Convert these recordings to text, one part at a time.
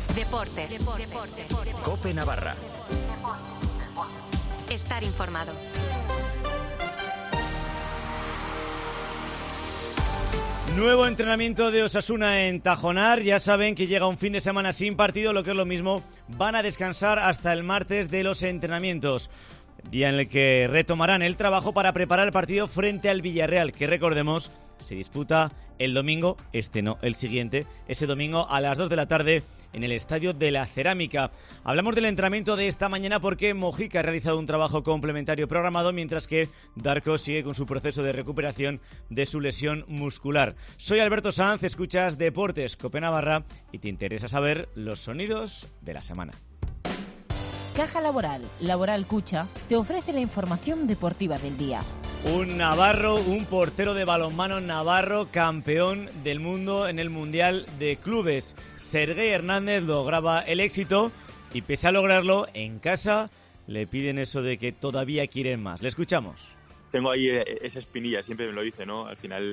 Deportes. COPE Navarra. Estar informado. Nuevo entrenamiento de Osasuna en Tajonar. Ya saben que llega un fin de semana sin partido, lo que es lo mismo, van a descansar hasta el martes de los entrenamientos, día en el que retomarán el trabajo para preparar el partido frente al Villarreal, que recordemos se disputa el domingo, el siguiente, ese domingo a las 2 de la tarde en el Estadio de la Cerámica. Hablamos del entrenamiento de esta mañana porque Mojica ha realizado un trabajo complementario programado, mientras que Darko sigue con su proceso de recuperación de su lesión muscular. Soy Alberto Sanz, escuchas Deportes COPE Navarra y te interesa saber los sonidos de la semana. Caja Laboral, Laboral Cucha, te ofrece la información deportiva del día. Un navarro, un portero de balonmano navarro, campeón del mundo en el Mundial de Clubes. Serguei Hernández lograba el éxito y pese a lograrlo, en casa le piden eso de que todavía quieren más. Le escuchamos. Tengo ahí esa espinilla, siempre me lo dice, ¿no? Al final,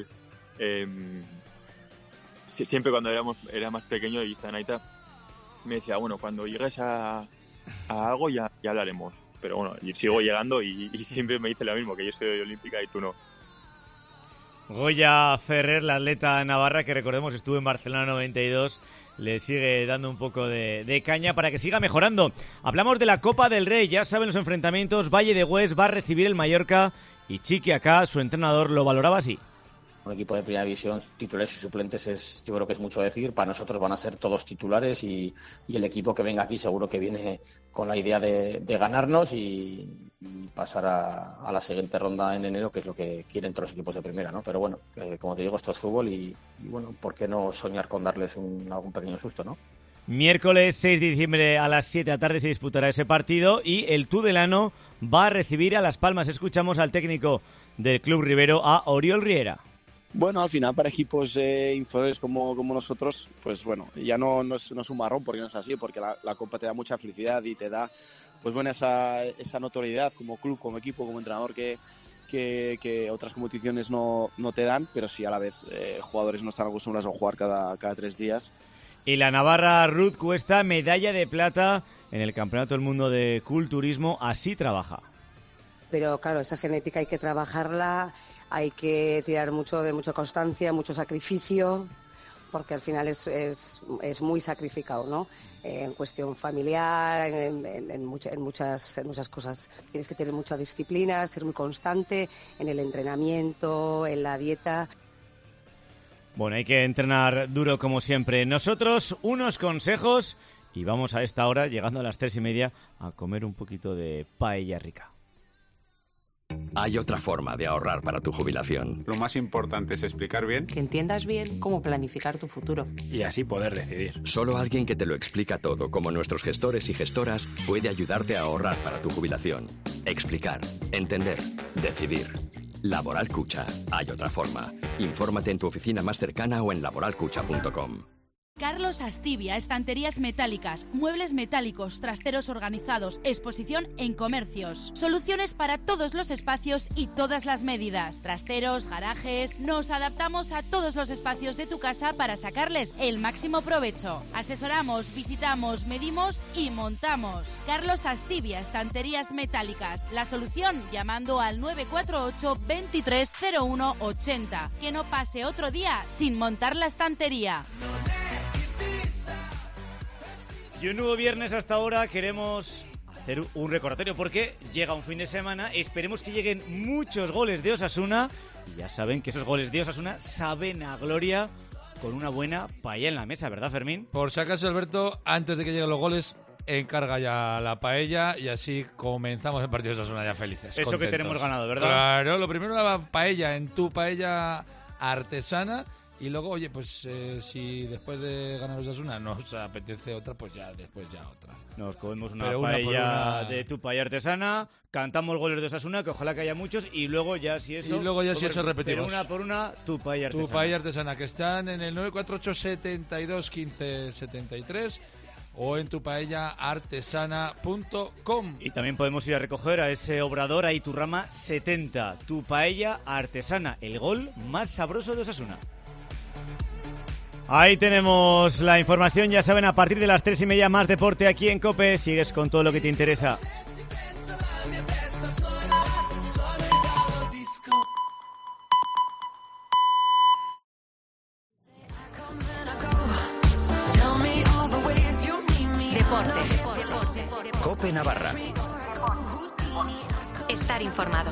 siempre cuando era más pequeño y estaba en Aita, me decía, bueno, cuando llegues a algo ya hablaremos. Pero bueno, sigo llegando y siempre me dice lo mismo, que yo soy olímpica y tú no. Goya Ferrer, la atleta navarra que recordemos estuvo en Barcelona 92, le sigue dando un poco de caña para que siga mejorando. Hablamos de la Copa del Rey, ya saben los enfrentamientos, Valle de Hues va a recibir el Mallorca y Chiqui acá, su entrenador, lo valoraba así. Un equipo de primera división, titulares y suplentes, yo creo que es mucho decir. Para nosotros van a ser todos titulares y el equipo que venga aquí seguro que viene con la idea de ganarnos y pasar a la siguiente ronda en enero, que es lo que quieren todos los equipos de primera, ¿no? Pero bueno, como te digo, esto es fútbol y bueno, ¿por qué no soñar con darles algún pequeño susto, no? Miércoles 6 de diciembre a las 7 de la tarde se disputará ese partido y el Tudelano va a recibir a Las Palmas. Escuchamos al técnico del Club Ribero, a Oriol Riera. Bueno, al final para equipos inferiores como nosotros, pues bueno, ya no es un marrón, porque no es así, porque la Copa te da mucha felicidad y te da pues bueno esa notoriedad como club, como equipo, como entrenador que otras competiciones no te dan, pero sí a la vez jugadores no están acostumbrados a jugar cada 3 días. Y la navarra Ruth Cuesta, medalla de plata en el Campeonato del Mundo de Culturismo, así trabaja. Pero claro, esa genética hay que trabajarla, hay que tirar de mucha constancia, mucho sacrificio, porque al final es muy sacrificado, ¿no? En cuestión familiar, en muchas cosas. Tienes que tener mucha disciplina, ser muy constante en el entrenamiento, en la dieta. Bueno, hay que entrenar duro como siempre. Nosotros, unos consejos y vamos a esta hora, llegando a las 3:30, a comer un poquito de paella rica. Hay otra forma de ahorrar para tu jubilación. Lo más importante es explicar bien, que entiendas bien cómo planificar tu futuro y así poder decidir. Solo alguien que te lo explica todo, como nuestros gestores y gestoras, puede ayudarte a ahorrar para tu jubilación. Explicar, entender, decidir. Laboral Cucha. Hay otra forma. Infórmate en tu oficina más cercana o en laboralcucha.com. Carlos Astivia, estanterías metálicas, muebles metálicos, trasteros organizados, exposición en comercios. Soluciones para todos los espacios y todas las medidas. Trasteros, garajes. Nos adaptamos a todos los espacios de tu casa para sacarles el máximo provecho. Asesoramos, visitamos, medimos y montamos. Carlos Astivia, estanterías metálicas. La solución llamando al 948 23 01 80. Que no pase otro día sin montar la estantería. Y un nuevo viernes hasta ahora queremos hacer un recordatorio porque llega un fin de semana, esperemos que lleguen muchos goles de Osasuna y ya saben que esos goles de Osasuna saben a gloria con una buena paella en la mesa, ¿verdad, Fermín? Por si acaso, Alberto, antes de que lleguen los goles, encarga ya la paella y así comenzamos el partido de Osasuna ya felices. Eso contentos. Que tenemos ganado, ¿verdad? Claro, lo primero la paella en tu paella artesana. Y luego, oye, pues si después de ganar Osasuna nos apetece otra, pues ya después ya otra. Nos comemos una paella de tu paella artesana, cantamos goles de Osasuna, que ojalá que haya muchos, y luego ya si eso... Y luego ya si eso repetimos. Pero una por una, tu paella artesana. Tu paella artesana, que están en el 948 72 15 73 o en tupaellaartesana.com. Y también podemos ir a recoger a ese obrador a Iturrama 70, tu paella artesana, el gol más sabroso de Osasuna. Ahí tenemos la información, ya saben, a partir de las 3:30 más deporte aquí en COPE. Sigues con todo lo que te interesa. Deportes. COPE Navarra. Estar informado.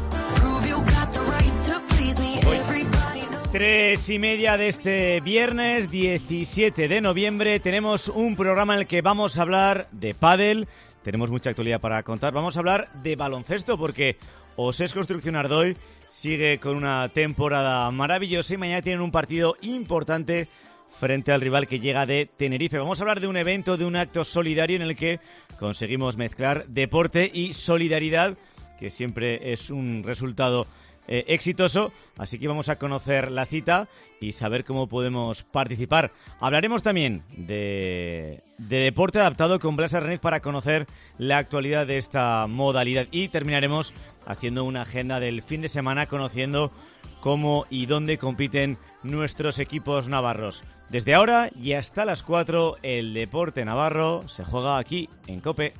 3:30 de este viernes 17 de noviembre tenemos un programa en el que vamos a hablar de pádel, tenemos mucha actualidad para contar, vamos a hablar de baloncesto porque Osés Construcción Ardoy sigue con una temporada maravillosa y mañana tienen un partido importante frente al rival que llega de Tenerife. Vamos a hablar de un evento, de un acto solidario en el que conseguimos mezclar deporte y solidaridad, que siempre es un resultado exitoso, así que vamos a conocer la cita y saber cómo podemos participar. Hablaremos también de deporte adaptado con Blas Arnaiz para conocer la actualidad de esta modalidad y terminaremos haciendo una agenda del fin de semana conociendo cómo y dónde compiten nuestros equipos navarros. Desde ahora y hasta las 4 el deporte navarro se juega aquí en COPE.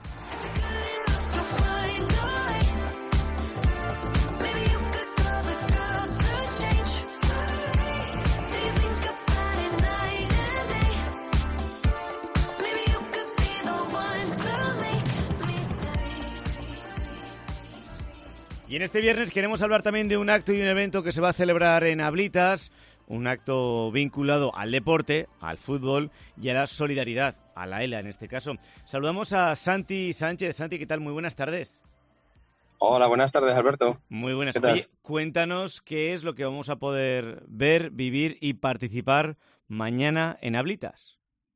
Y en este viernes queremos hablar también de un acto y un evento que se va a celebrar en Ablitas, un acto vinculado al deporte, al fútbol y a la solidaridad, a la ELA en este caso. Saludamos a Santi Sánchez. Santi, ¿qué tal? Muy buenas tardes. Hola, buenas tardes, Alberto. Muy buenas. ¿Qué tal? Oye, cuéntanos qué es lo que vamos a poder ver, vivir y participar mañana en Ablitas.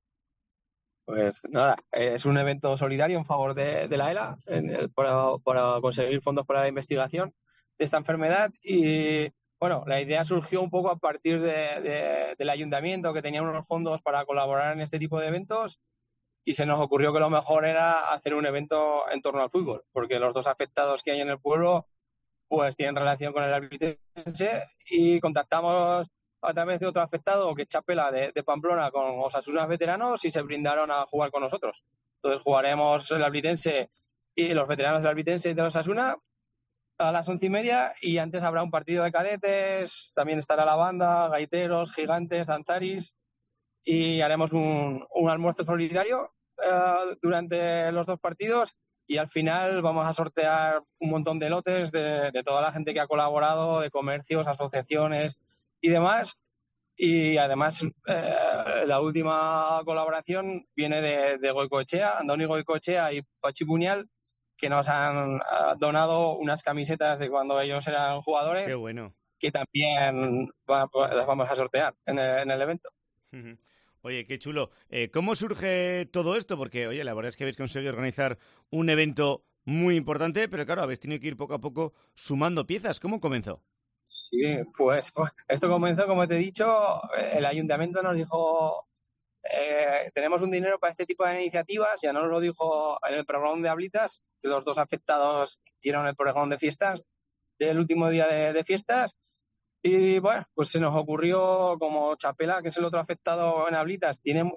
Pues nada, es un evento solidario en favor de la ELA para conseguir fondos para la investigación de esta enfermedad y bueno, la idea surgió un poco a partir del ayuntamiento que tenía unos fondos para colaborar en este tipo de eventos y se nos ocurrió que lo mejor era hacer un evento en torno al fútbol, porque los dos afectados que hay en el pueblo pues tienen relación con el albitense y contactamos a través de otro afectado, que es Chapela de Pamplona, con Osasuna veteranos y se brindaron a jugar con nosotros. Entonces jugaremos el Alblitense y los veteranos del Alblitense y de Osasuna a las 11:30 y antes habrá un partido de cadetes, también estará la banda, gaiteros, gigantes, danzaris y haremos un almuerzo solidario durante los dos partidos y al final vamos a sortear un montón de lotes de toda la gente que ha colaborado, de comercios, asociaciones y demás. Y además la última colaboración viene de Goicoechea, Andoni Goicoechea y Pachi Puñal, que nos han donado unas camisetas de cuando ellos eran jugadores. Qué bueno. Que también las vamos a sortear en el evento. Oye, qué chulo. ¿Cómo surge todo esto? Porque, oye, la verdad es que habéis conseguido organizar un evento muy importante, pero claro, habéis tenido que ir poco a poco sumando piezas. ¿Cómo comenzó? Sí, pues esto comenzó, como te he dicho, el ayuntamiento nos dijo tenemos un dinero para este tipo de iniciativas, ya nos lo dijo en el pregón de Ablitas, los dos afectados hicieron el pregón de fiestas, del último día de fiestas, y bueno, pues se nos ocurrió, como Chapela, que es el otro afectado en Ablitas,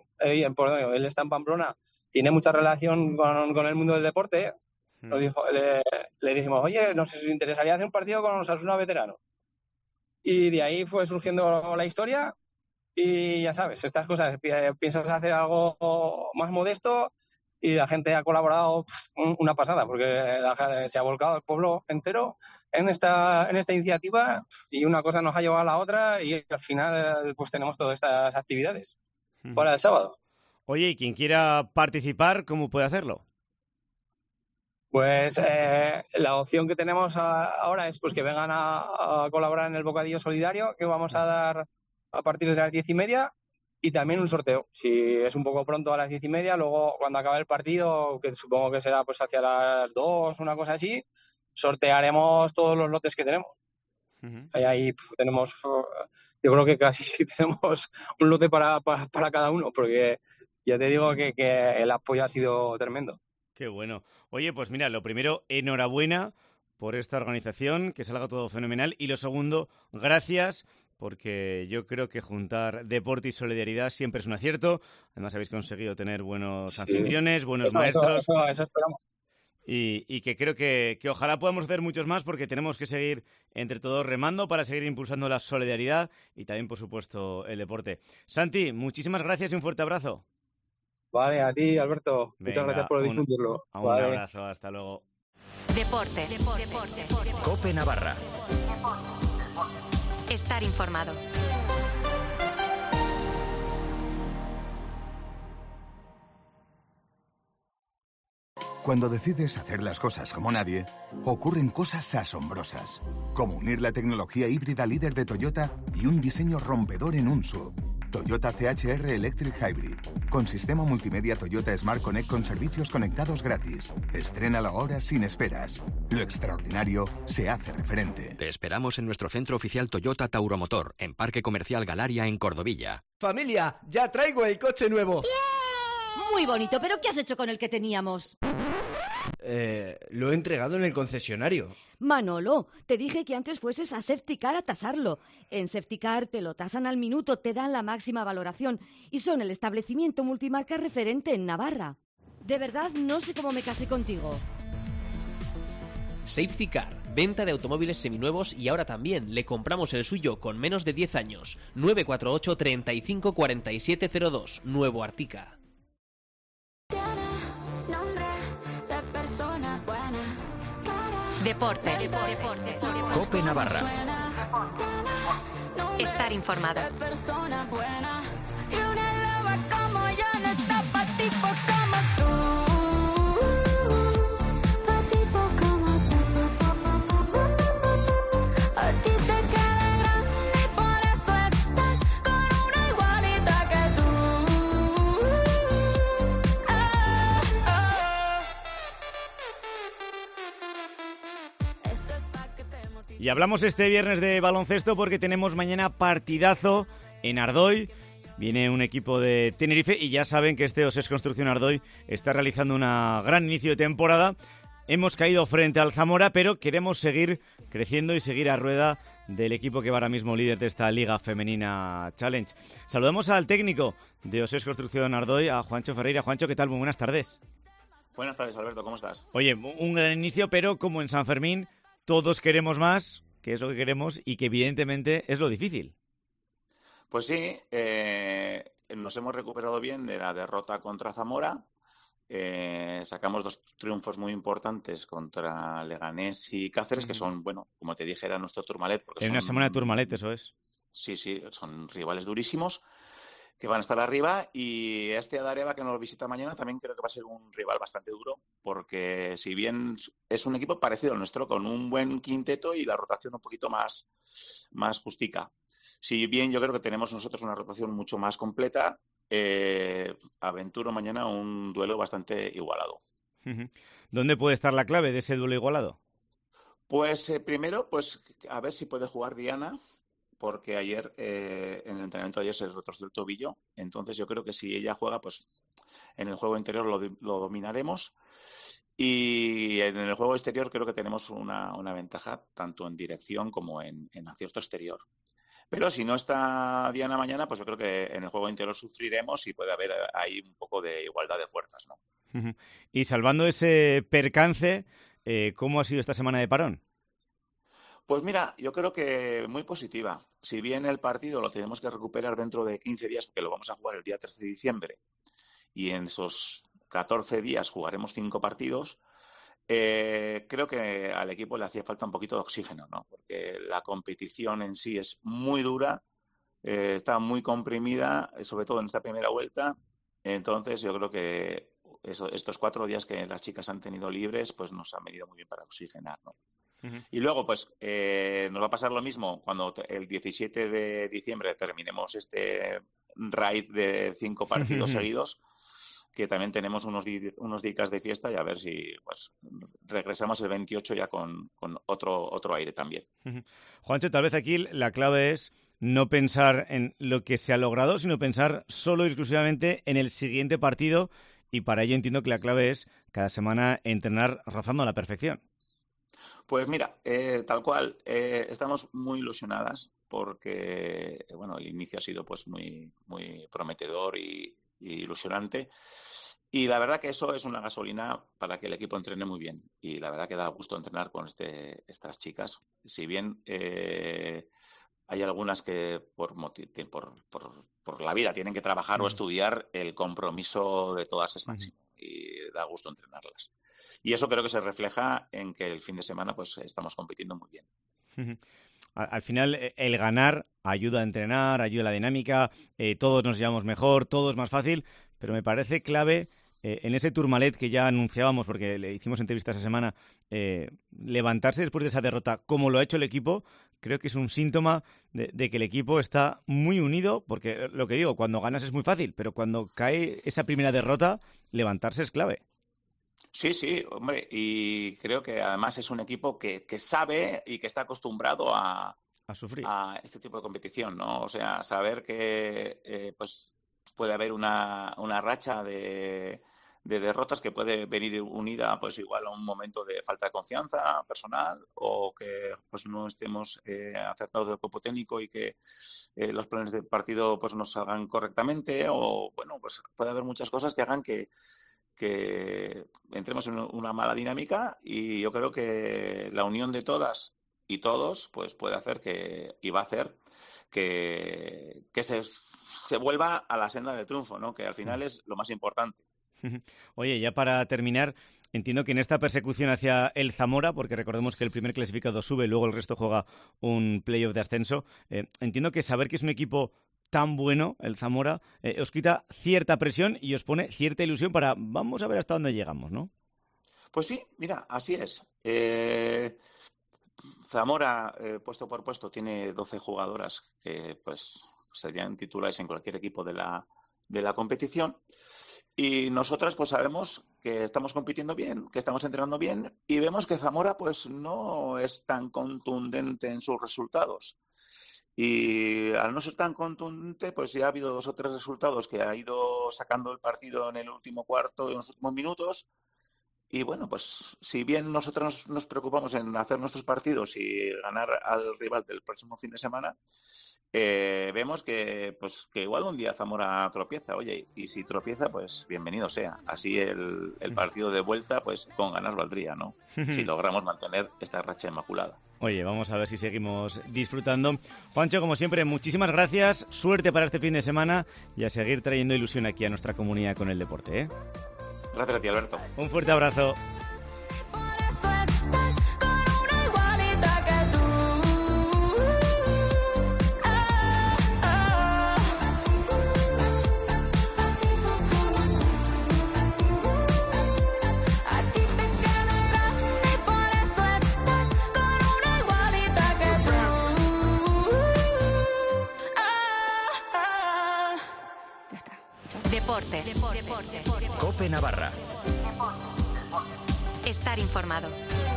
él está en Pamplona, tiene mucha relación con el mundo del deporte, nos dijo, le dijimos, oye, nos interesaría hacer un partido con Osasuna veteranos. Y de ahí fue surgiendo la historia y ya sabes, estas cosas, piensas hacer algo más modesto y la gente ha colaborado una pasada, porque se ha volcado el pueblo entero en esta iniciativa y una cosa nos ha llevado a la otra y al final pues tenemos todas estas actividades para el sábado. Oye, y quien quiera participar, ¿cómo puede hacerlo? Pues la opción que tenemos ahora es pues que vengan a colaborar en el bocadillo solidario que vamos a dar a partir de las 10:30 y también un sorteo. Si es un poco pronto a las 10:30, luego cuando acabe el partido, que supongo que será pues hacia las 2, una cosa así, sortearemos todos los lotes que tenemos. Ahí tenemos, yo creo que casi tenemos un lote para cada uno, porque ya te digo que el apoyo ha sido tremendo. Qué bueno. Oye, pues mira, lo primero, enhorabuena por esta organización, que salga todo fenomenal. Y lo segundo, gracias porque yo creo que juntar deporte y solidaridad siempre es un acierto. Además, habéis conseguido tener buenos anfitriones, buenos maestros. Eso esperamos. Y que creo que ojalá podamos hacer muchos más, porque tenemos que seguir entre todos remando para seguir impulsando la solidaridad y también, por supuesto, el deporte. Santi, muchísimas gracias y un fuerte abrazo. Vale, a ti, Alberto. Venga, muchas gracias por difundirlo. Un abrazo, hasta luego. Deportes. COPE Navarra. Estar informado. Cuando decides hacer las cosas como nadie, ocurren cosas asombrosas, como unir la tecnología híbrida líder de Toyota y un diseño rompedor en un SUV. Toyota CHR Electric Hybrid, con sistema multimedia Toyota Smart Connect con servicios conectados gratis. Estrénalo ahora sin esperas. Lo extraordinario se hace referente. Te esperamos en nuestro centro oficial Toyota Tauromotor, en Parque Comercial Galaria, en Cordovilla. Familia, ya traigo el coche nuevo. Muy bonito, pero ¿qué has hecho con el que teníamos? Lo he entregado en el concesionario. Manolo, te dije que antes fueses a Safetycar a tasarlo. En Safetycar te lo tasan al minuto, te dan la máxima valoración y son el establecimiento multimarca referente en Navarra. De verdad, no sé cómo me casé contigo. Safetycar, venta de automóviles seminuevos y ahora también le compramos el suyo con menos de 10 años. 948 35 47 02, Nuevo Artica. Deportes. COPE Navarra. Estar informado. Y hablamos este viernes de baloncesto porque tenemos mañana partidazo en Ardoy. Viene un equipo de Tenerife y ya saben que este OSES Construcción Ardoy está realizando un gran inicio de temporada. Hemos caído frente al Zamora, pero queremos seguir creciendo y seguir a rueda del equipo que va ahora mismo líder de esta Liga Femenina Challenge. Saludamos al técnico de OSES Construcción Ardoy, a Juancho Ferreira. Juancho, ¿qué tal? Muy buenas tardes. Buenas tardes, Alberto. ¿Cómo estás? Oye, un gran inicio, pero como en San Fermín, todos queremos más, que es lo que queremos y que evidentemente es lo difícil. Pues sí, nos hemos recuperado bien de la derrota contra Zamora. Sacamos 2 triunfos muy importantes contra Leganés y Cáceres, que son, bueno, como te dije, era nuestro Tourmalet. En una semana de Tourmalet, eso es. Sí, son rivales durísimos que van a estar arriba, y este Adareva que nos visita mañana también creo que va a ser un rival bastante duro, porque si bien es un equipo parecido al nuestro, con un buen quinteto y la rotación un poquito más justica. Si bien yo creo que tenemos nosotros una rotación mucho más completa, aventuro mañana un duelo bastante igualado. ¿Dónde puede estar la clave de ese duelo igualado? Pues primero, pues a ver si puede jugar Diana, porque ayer, en el entrenamiento de ayer se retorció el tobillo. Entonces yo creo que si ella juega, pues en el juego interior lo dominaremos. Y en el juego exterior creo que tenemos una ventaja, tanto en dirección como en acierto exterior. Pero si no está Diana mañana, pues yo creo que en el juego interior sufriremos y puede haber ahí un poco de igualdad de fuerzas, ¿no? Y salvando ese percance, ¿cómo ha sido esta semana de parón? Pues mira, yo creo que muy positiva. Si bien el partido lo tenemos que recuperar dentro de 15 días, porque lo vamos a jugar el día 13 de diciembre, y en esos 14 días jugaremos 5 partidos, creo que al equipo le hacía falta un poquito de oxígeno, ¿no? Porque la competición en sí es muy dura, está muy comprimida, sobre todo en esta primera vuelta. Entonces yo creo que estos 4 días que las chicas han tenido libres, pues nos han venido muy bien para oxigenar, ¿no? Y luego, pues, nos va a pasar lo mismo cuando el 17 de diciembre terminemos este raid de 5 partidos seguidos, que también tenemos unos días de fiesta, y a ver si pues regresamos el 28 ya con otro aire también. Juancho, tal vez aquí la clave es no pensar en lo que se ha logrado, sino pensar solo y exclusivamente en el siguiente partido, y para ello entiendo que la clave es cada semana entrenar rozando a la perfección. Pues mira, tal cual, estamos muy ilusionadas porque bueno, el inicio ha sido pues muy prometedor y ilusionante. Y la verdad que eso es una gasolina para que el equipo entrene muy bien. Y la verdad que da gusto entrenar con estas chicas. Si bien hay algunas que por la vida tienen que trabajar o estudiar, el compromiso de todas es máximo. Y da gusto entrenarlas. Y eso creo que se refleja en que el fin de semana pues estamos compitiendo muy bien. Al final, el ganar ayuda a entrenar, ayuda a la dinámica, todos nos llevamos mejor, todo es más fácil, pero me parece clave en ese Tourmalet que ya anunciábamos, porque le hicimos entrevista esa semana, levantarse después de esa derrota, como lo ha hecho el equipo, creo que es un síntoma de que el equipo está muy unido, porque lo que digo, cuando ganas es muy fácil, pero cuando cae esa primera derrota, levantarse es clave. Sí, hombre, y creo que además es un equipo que sabe y que está acostumbrado a sufrir a este tipo de competición, ¿no? O sea, saber que pues puede haber una racha de derrotas que puede venir unida pues igual a un momento de falta de confianza personal o que pues no estemos acertados del cuerpo técnico y que los planes de partido pues no salgan correctamente o bueno, pues puede haber muchas cosas que hagan que entremos en una mala dinámica y yo creo que la unión de todas y todos pues puede hacer y va a hacer que se vuelva a la senda del triunfo, ¿no? Que al final es lo más importante. Oye, ya para terminar, entiendo que en esta persecución hacia el Zamora, porque recordemos que el primer clasificado sube, luego el resto juega un playoff de ascenso, entiendo que saber que es un equipo tan bueno, el Zamora, os quita cierta presión y os pone cierta ilusión para vamos a ver hasta dónde llegamos, ¿no? Pues sí, mira, así es. Zamora, puesto por puesto, tiene 12 jugadoras que pues serían titulares en cualquier equipo de la competición. Y nosotras pues sabemos que estamos compitiendo bien, que estamos entrenando bien y vemos que Zamora pues no es tan contundente en sus resultados. Y al no ser tan contundente, pues ya ha habido 2 o 3 resultados que ha ido sacando el partido en el último cuarto, en los últimos minutos. Y bueno, pues si bien nosotros nos preocupamos en hacer nuestros partidos y ganar al rival del próximo fin de semana, vemos que igual un día Zamora tropieza, oye, y si tropieza, pues bienvenido sea. Así el partido de vuelta, pues con ganas valdría, ¿no? Si logramos mantener esta racha inmaculada. Oye, vamos a ver si seguimos disfrutando. Juancho, como siempre, muchísimas gracias, suerte para este fin de semana y a seguir trayendo ilusión aquí a nuestra comunidad con el deporte, ¿eh? Gracias a ti, Alberto. Un fuerte abrazo. Deportes. COPE Navarra. Estar informado.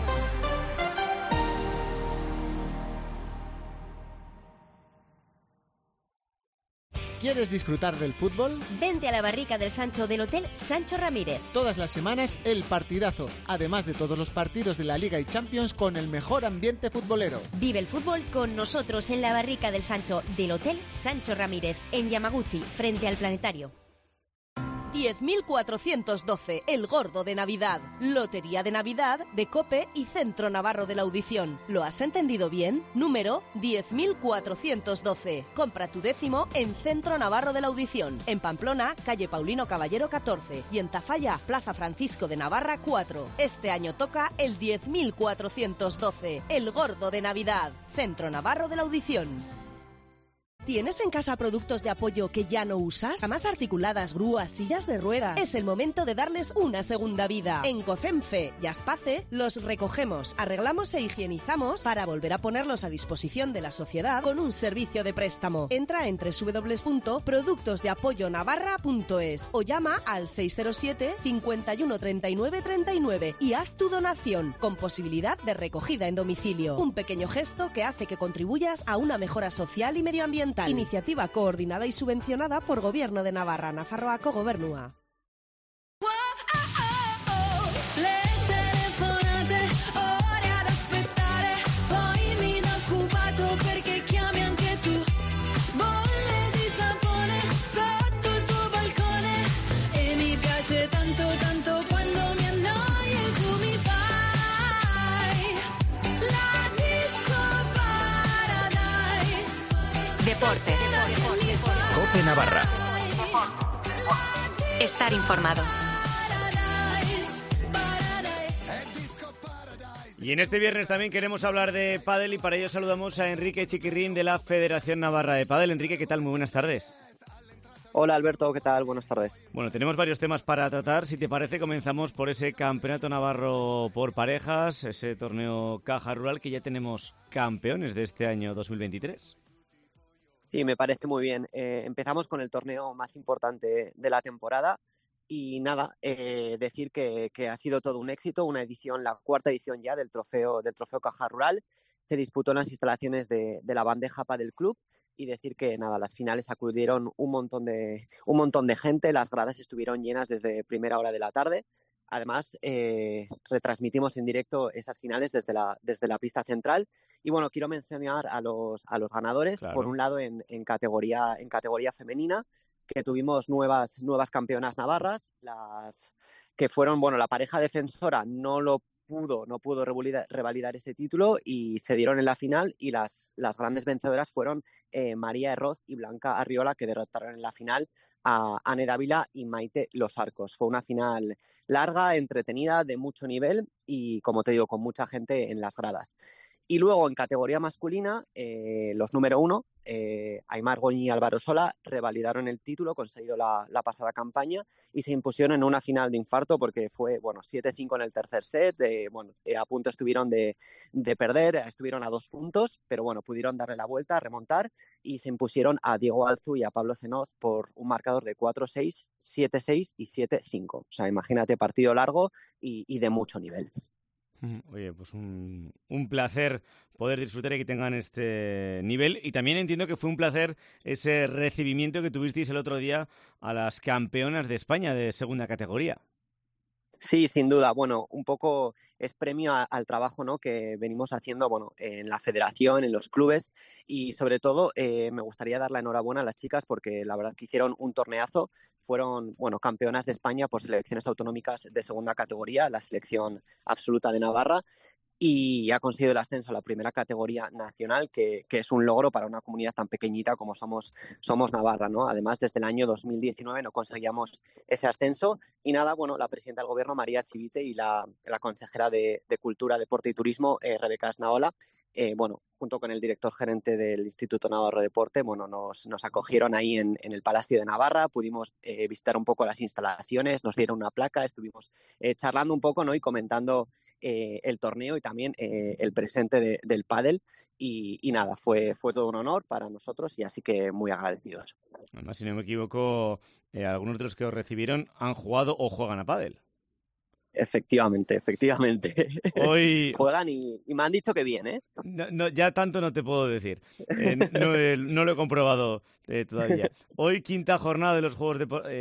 ¿Quieres disfrutar del fútbol? Vente a la barrica del Sancho del Hotel Sancho Ramírez. Todas las semanas el partidazo, además de todos los partidos de la Liga y Champions con el mejor ambiente futbolero. Vive el fútbol con nosotros en la barrica del Sancho del Hotel Sancho Ramírez, en Yamaguchi, frente al Planetario. 10.412, el gordo de Navidad. Lotería de Navidad de COPE y Centro Navarro de la Audición. ¿Lo has entendido bien? Número 10.412. Compra tu décimo en Centro Navarro de la Audición. En Pamplona, calle Paulino Caballero 14. Y en Tafalla, Plaza Francisco de Navarra 4. Este año toca el 10.412, el gordo de Navidad. Centro Navarro de la Audición. ¿Tienes en casa productos de apoyo que ya no usas? Camas articuladas, grúas, sillas de ruedas. Es el momento de darles una segunda vida. En Cocenfe y Aspace los recogemos, arreglamos e higienizamos para volver a ponerlos a disposición de la sociedad con un servicio de préstamo. Entra en www.productosdeapoyonavarra.es o llama al 607 51 39 39 y haz tu donación con posibilidad de recogida en domicilio. Un pequeño gesto que hace que contribuyas a una mejora social y medioambiental. Iniciativa coordinada y subvencionada por Gobierno de Navarra, Nafarroako Gobernua. Ore ad aspettare, poi mi do occupato perché chiami anche Deportes. COPE Navarra. Estar informado. Y en este viernes también queremos hablar de pádel y para ello saludamos a Enrique Chiquirrín de la Federación Navarra de Pádel. Enrique, ¿qué tal? Muy buenas tardes. Hola Alberto, ¿qué tal? Buenas tardes. Bueno, tenemos varios temas para tratar. Si te parece, comenzamos por ese campeonato navarro por parejas, ese torneo Caja Rural que ya tenemos campeones de este año 2023. Sí, me parece muy bien. Empezamos con el torneo más importante de la temporada. Y nada, decir que ha sido todo un éxito, una edición, la cuarta edición ya del trofeo Caja Rural. Se disputó en las instalaciones de la Bandeja Padel Club y decir que nada, las finales acudieron un montón de gente, las gradas estuvieron llenas desde primera hora de la tarde. Además, retransmitimos en directo esas finales desde la pista central. Y bueno, quiero mencionar a los ganadores, claro. Por un lado en categoría femenina, que tuvimos nuevas campeonas navarras, las que fueron, bueno, la pareja defensora no pudo revalidar ese título y cedieron en la final, y las grandes vencedoras fueron María Herroz y Blanca Arriola, que derrotaron en la final a Ane Dávila y Maite Los Arcos. Fue una final larga, entretenida, de mucho nivel y, como te digo, con mucha gente en las gradas. Y luego en categoría masculina, los número 1, Aimar Goñi y Álvaro Sola, revalidaron el título conseguido la pasada campaña y se impusieron en una final de infarto porque fue 7-5 en el tercer set. A punto estuvieron de perder, estuvieron a 2 puntos, pero bueno, pudieron darle la vuelta, remontar y se impusieron a Diego Alzu y a Pablo Cenoz por un marcador de 4-6, 7-6 y 7-5. O sea, imagínate, partido largo y de mucho nivel. Oye, pues un placer poder disfrutar y que tengan este nivel. Y también entiendo que fue un placer ese recibimiento que tuvisteis el otro día a las campeonas de España de segunda categoría. Sí, sin duda. Bueno, un poco es premio al trabajo, ¿no?, que venimos haciendo, en la federación, en los clubes, y sobre todo me gustaría dar la enhorabuena a las chicas porque la verdad que hicieron un torneazo. Fueron, campeonas de España por selecciones autonómicas de segunda categoría, la selección absoluta de Navarra, y ha conseguido el ascenso a la primera categoría nacional, que es un logro para una comunidad tan pequeñita como somos Navarra, ¿no? Además, desde el año 2019 no conseguíamos ese ascenso y nada, la presidenta del Gobierno, María Chivite, y la consejera de Cultura, Deporte y Turismo, Rebeca Asnaola, junto con el director gerente del Instituto Navarro de Deporte, nos acogieron ahí en el Palacio de Navarra, pudimos visitar un poco las instalaciones, nos dieron una placa, estuvimos charlando un poco, ¿no?, y comentando el torneo y también el presente del pádel y nada, fue todo un honor para nosotros y así que muy agradecidos. Además, si no me equivoco, algunos de los que os recibieron han jugado o juegan a pádel. Efectivamente. Hoy juegan y me han dicho que bien, ¿eh? No, ya tanto no te puedo decir. No lo he comprobado todavía. Hoy quinta jornada de los juegos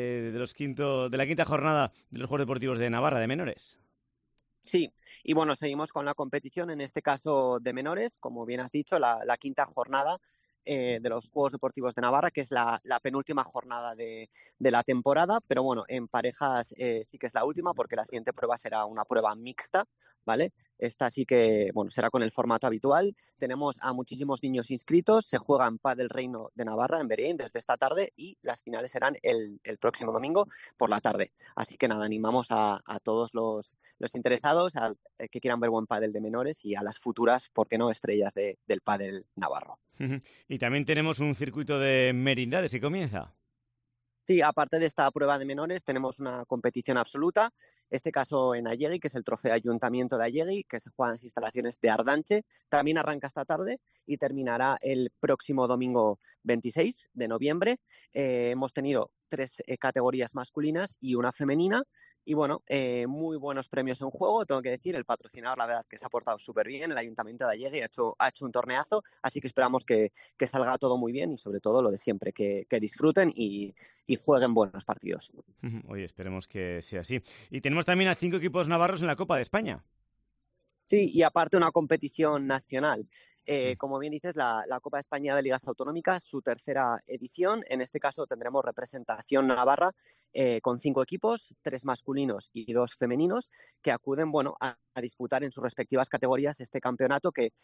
de la quinta jornada de los Juegos Deportivos de Navarra de menores. Sí, y seguimos con la competición, en este caso de menores, como bien has dicho, la quinta jornada de los Juegos Deportivos de Navarra, que es la penúltima jornada de la temporada, pero en parejas sí que es la última, porque la siguiente prueba será una prueba mixta, ¿vale? Esta sí que, será con el formato habitual. Tenemos a muchísimos niños inscritos, se juega en Padel Reino de Navarra, en Berín, desde esta tarde, y las finales serán el próximo domingo por la tarde. Así que nada, animamos a todos los interesados que quieran ver buen pádel de menores y a las futuras, ¿por qué no?, estrellas del pádel navarro. Y también tenemos un circuito de merindades y comienza. Sí, aparte de esta prueba de menores, tenemos una competición absoluta, este caso en Allegui, que es el Trofeo Ayuntamiento de Allegui, que se juega en las instalaciones de Ardanche. También arranca esta tarde y terminará el próximo domingo 26 de noviembre. Hemos tenido 3 categorías masculinas y una femenina. Y muy buenos premios en juego, tengo que decir. El patrocinador, la verdad, que se ha portado súper bien. El Ayuntamiento de Allegui ha hecho un torneazo, así que esperamos que salga todo muy bien y, sobre todo, lo de siempre, que disfruten y jueguen buenos partidos. Oye, esperemos que sea así. Y tenemos también a 5 equipos navarros en la Copa de España. Sí, y aparte una competición nacional. Como bien dices, la Copa de España de Ligas Autonómicas, su tercera edición. En este caso tendremos representación navarra con 5 equipos, 3 masculinos y 2 femeninos, que acuden a disputar en sus respectivas categorías este campeonato que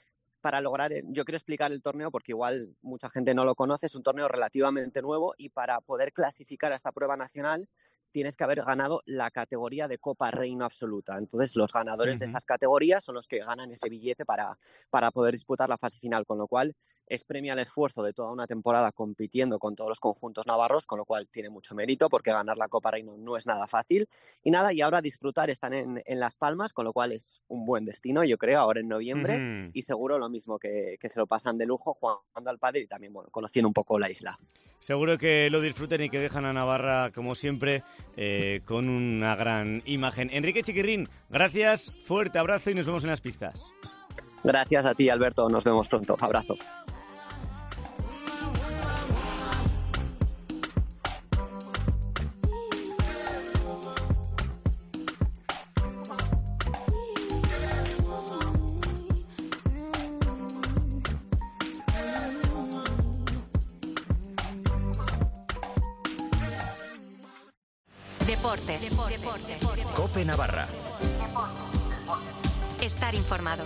para lograr, yo quiero explicar el torneo porque igual mucha gente no lo conoce, es un torneo relativamente nuevo y para poder clasificar a esta prueba nacional tienes que haber ganado la categoría de Copa Reino Absoluta. Entonces los ganadores de esas categorías son los que ganan ese billete para poder disputar la fase final, con lo cual es premia el esfuerzo de toda una temporada compitiendo con todos los conjuntos navarros, con lo cual tiene mucho mérito porque ganar la Copa Reino no es nada fácil. Y ahora disfrutar, están en Las Palmas, con lo cual es un buen destino, yo creo, ahora en noviembre, y seguro lo mismo que se lo pasan de lujo jugando al pádel y también, bueno, conociendo un poco la isla. Seguro que lo disfruten y que dejan a Navarra, como siempre, con una gran imagen. Enrique Chiquirrín, gracias, fuerte abrazo y nos vemos en las pistas. Gracias a ti, Alberto, nos vemos pronto. Abrazo. Deportes. COPE Navarra. Estar informado.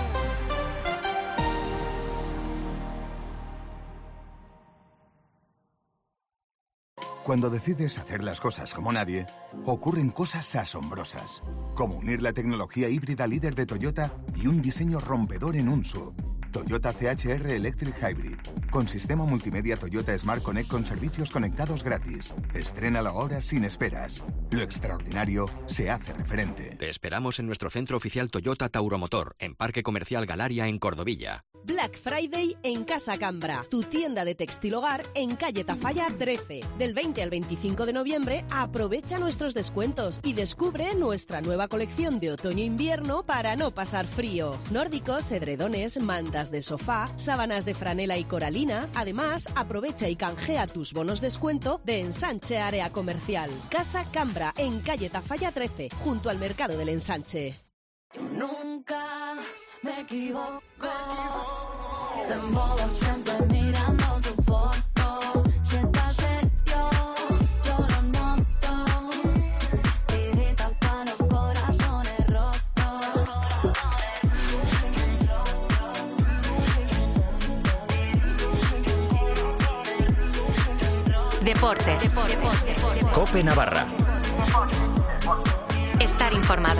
Cuando decides hacer las cosas como nadie, ocurren cosas asombrosas, como unir la tecnología híbrida líder de Toyota y un diseño rompedor en un SUV. Toyota CHR Electric Hybrid, con sistema multimedia Toyota Smart Connect con servicios conectados gratis. Estrénalo ahora sin esperas. Lo extraordinario se hace referente. Te esperamos en nuestro centro oficial Toyota Tauromotor, en Parque Comercial Galaria, en Cordovilla. Black Friday en Casa Cambra, tu tienda de textil hogar en calle Tafalla 13. Del 20 al 25 de noviembre aprovecha nuestros descuentos y descubre nuestra nueva colección de otoño-invierno para no pasar frío. Nórdicos, edredones, mantas de sofá, sábanas de franela y coralina. Además, aprovecha y canjea tus bonos descuento de Ensanche Área Comercial. Casa Cambra en calle Tafalla 13, junto al Mercado del Ensanche. Nunca me equivoco. De modo siempre mirando su foto. Si estás serio, yo lo noto. Tirita para los corazones rotos. Deportes. COPE Navarra. Estar informado.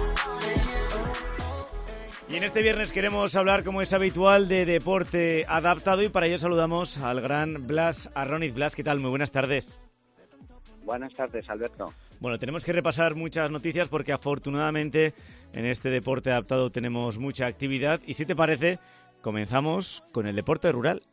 Y en este viernes queremos hablar, como es habitual, de deporte adaptado y para ello saludamos al gran Blas Arroniz. Blas, ¿qué tal? Muy buenas tardes. Buenas tardes, Alberto. Bueno, tenemos que repasar muchas noticias porque afortunadamente en este deporte adaptado tenemos mucha actividad y si te parece, comenzamos con el deporte rural.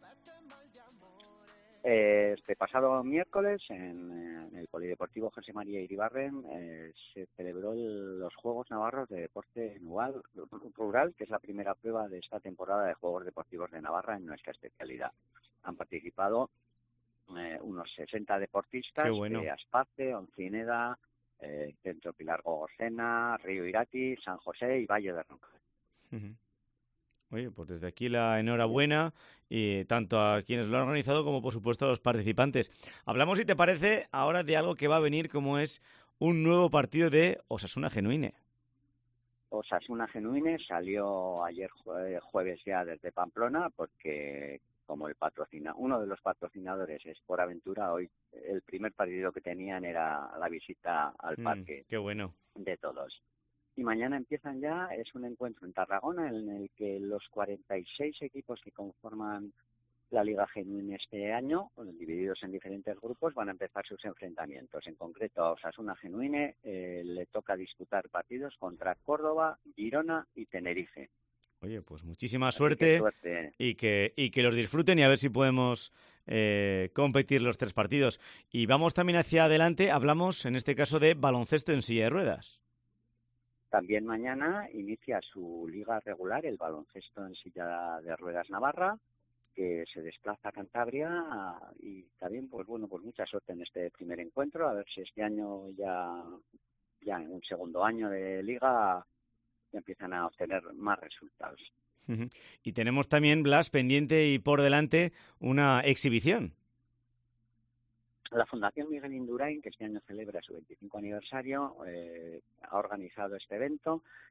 Este pasado miércoles en el Polideportivo José María Iribarren se celebró los Juegos Navarros de Deporte Rural, que es la primera prueba de esta temporada de Juegos Deportivos de Navarra en nuestra especialidad. Han participado unos 60 deportistas de Aspace, Oncineda, Centro Pilar Gogocena, Río Irati, San José y Valle de Roncal. Uh-huh. Oye, pues desde aquí la enhorabuena y tanto a quienes lo han organizado como por supuesto a los participantes. Hablamos, si te parece, ahora de algo que va a venir como es un nuevo partido de Osasuna Genuine. Osasuna Genuine salió ayer jueves ya desde Pamplona porque como uno de los patrocinadores es Por Aventura, hoy el primer partido que tenían era la visita al parque. Qué bueno. De todos. Y mañana empiezan ya, es un encuentro en Tarragona en el que los 46 equipos que conforman la Liga Genuine este año, divididos en diferentes grupos, van a empezar sus enfrentamientos. En concreto a Osasuna Genuine le toca disputar partidos contra Córdoba, Girona y Tenerife. Oye, pues muchísima suerte y que los disfruten y a ver si podemos competir los 3 partidos. Y vamos también hacia adelante, hablamos en este caso de baloncesto en silla de ruedas. También mañana inicia su liga regular, el baloncesto en silla de ruedas Navarra, que se desplaza a Cantabria y también, pues bueno, pues mucha suerte en este primer encuentro, a ver si este año ya en un segundo año de liga ya empiezan a obtener más resultados. Y tenemos también, Blas, pendiente y por delante una exhibición. La Fundación Miguel Indurain, que este año celebra su 25 aniversario, ha organizado este evento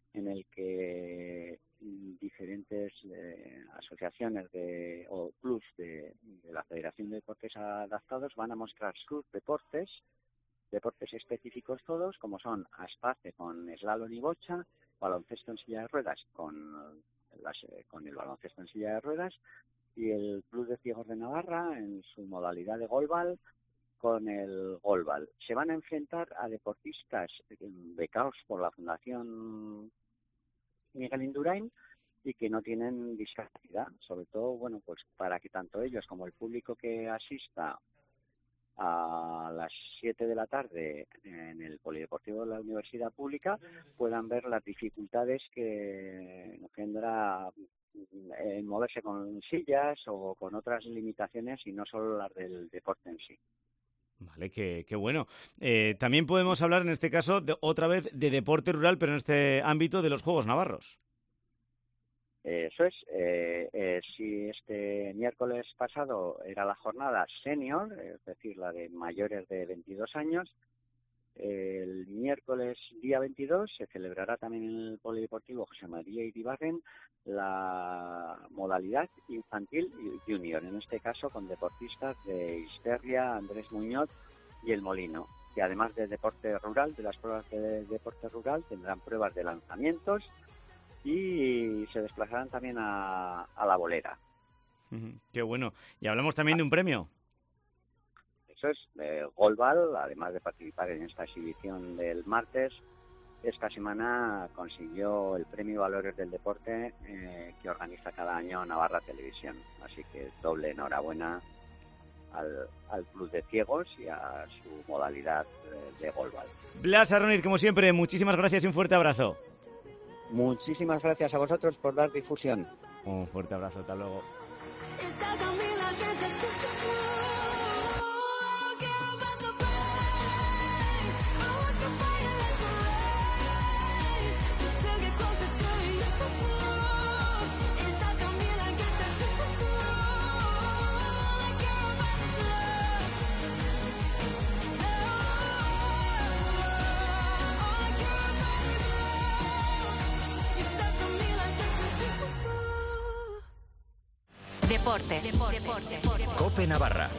en el que diferentes asociaciones o clubs de la Federación de Deportes Adaptados van a mostrar sus deportes específicos todos, como son aspace con slalom y bocha, baloncesto en silla de ruedas con el baloncesto en silla de ruedas, y el Club de Ciegos de Navarra en su modalidad de golbal con el golbal. Se van a enfrentar a deportistas becados por la Fundación Miguel Indurain y que no tienen discapacidad, sobre todo, bueno, pues para que tanto ellos como el público que asista a las 7 de la tarde en el Polideportivo de la Universidad Pública puedan ver las dificultades que tendrá en moverse con sillas o con otras limitaciones y no solo las del deporte en sí. Vale, qué bueno. También podemos hablar en este caso otra vez de deporte rural, pero en este ámbito de los Juegos Navarros. Eso es. Si este miércoles pasado era la jornada senior, es decir, la de mayores de 22 años, el miércoles día 22 se celebrará también en el Polideportivo José María Iribarren la modalidad infantil y junior, en este caso con deportistas de Isterria, Andrés Muñoz y El Molino, que además de deporte rural, de las pruebas de deporte rural, tendrán pruebas de lanzamientos y se desplazarán también a la bolera. Qué bueno. Y hablamos también de un premio. Eso es, golbal, además de participar en esta exhibición del martes, esta semana consiguió el Premio Valores del Deporte que organiza cada año Navarra Televisión. Así que doble enhorabuena al Club de Ciegos y a su modalidad de golbal. Blas Arroniz, como siempre, muchísimas gracias y un fuerte abrazo. Muchísimas gracias a vosotros por dar difusión. Un fuerte abrazo, hasta luego. Deportes. COPE Navarra.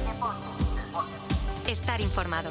Estar informado.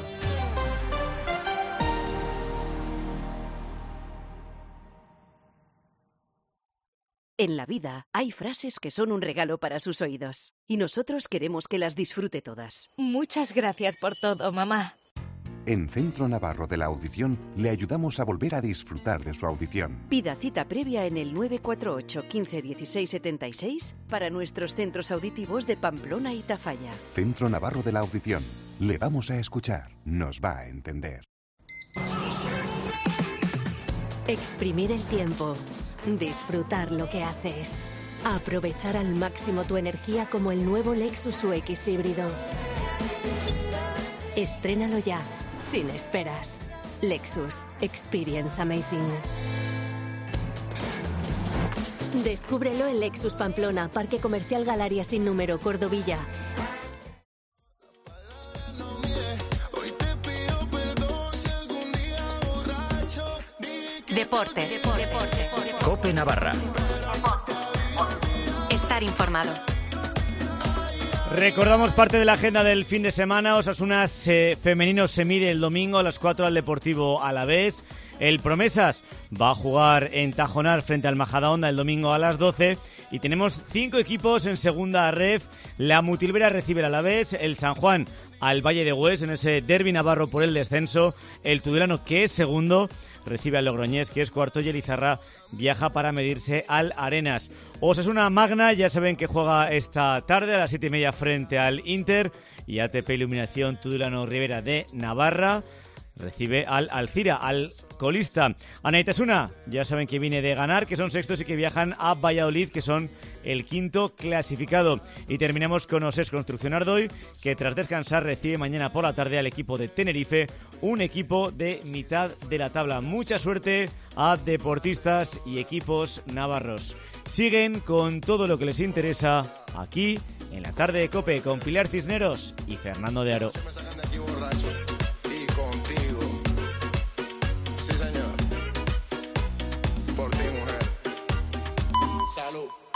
En la vida hay frases que son un regalo para sus oídos y nosotros queremos que las disfrute todas. Muchas gracias por todo, mamá. En Centro Navarro de la Audición le ayudamos a volver a disfrutar de su audición. Pida cita previa en el 948 15 16 76 para nuestros centros auditivos de Pamplona y Tafalla. Centro Navarro de la Audición. Le vamos a escuchar. Nos va a entender. Exprimir el tiempo. Disfrutar lo que haces. Aprovechar al máximo tu energía como el nuevo Lexus UX híbrido. Estrénalo ya, sin esperas. Lexus. Experience amazing. Descúbrelo en Lexus Pamplona, Parque Comercial Galeria sin número, Cordovilla. Deportes. COPE Navarra. Estar informado. Recordamos parte de la agenda del fin de semana. Osasuna femenino se mide el domingo a las 4 al Deportivo Alavés. El Promesas va a jugar en Tajonar frente al Majadahonda el domingo a las 12. Y tenemos 5 equipos en segunda ref. La Mutilvera recibe el Alavés, el San Juan al Valle de Hues en ese derbi navarro por el descenso. El Tudelano, que es segundo, recibe al Logroñés, que es cuarto, y el Izarra viaja para medirse al Arenas. Osasuna Magna, ya saben que juega esta tarde a las 7:30 frente al Inter, y ATP Iluminación Tudelano Rivera de Navarra recibe al Alcira, al colista. Anaitasuna, ya saben que viene de ganar, que son sextos y que viajan a Valladolid, que son el quinto clasificado. Y terminamos con Osés Construcción Ardoy, que tras descansar recibe mañana por la tarde al equipo de Tenerife, un equipo de mitad de la tabla. Mucha suerte a deportistas y equipos navarros. Siguen con todo lo que les interesa aquí en la tarde de COPE con Pilar Cisneros y Fernando de Aro. ti, mujer. Salud.